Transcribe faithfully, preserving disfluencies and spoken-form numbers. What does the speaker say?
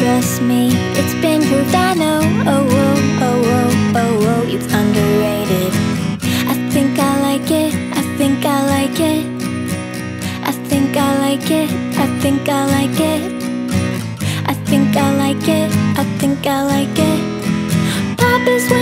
trust me, it's been proved, I know. Oh, oh, oh, oh, oh, oh, it's underrated. I think I like it, I think I like it. I think I like it, I think I like it. I think I like it, I think I like it. Pop is when